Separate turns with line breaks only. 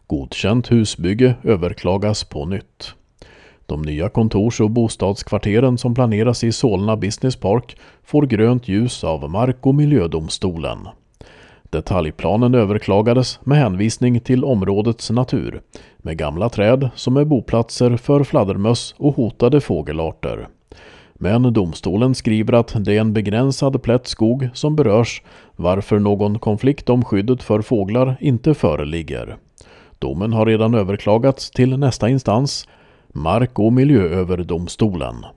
Godkänt husbygge överklagas på nytt. De nya kontors- och bostadskvarteren som planeras i Solna Business Park får grönt ljus av Mark- och miljödomstolen. Detaljplanen överklagades med hänvisning till områdets natur, med gamla träd som är boplatser för fladdermöss och hotade fågelarter. Men domstolen skriver att det är en begränsad plätt skog som berörs, varför någon konflikt om skyddet för fåglar inte föreligger. Domen har redan överklagats till nästa instans, Mark- och miljööverdomstolen.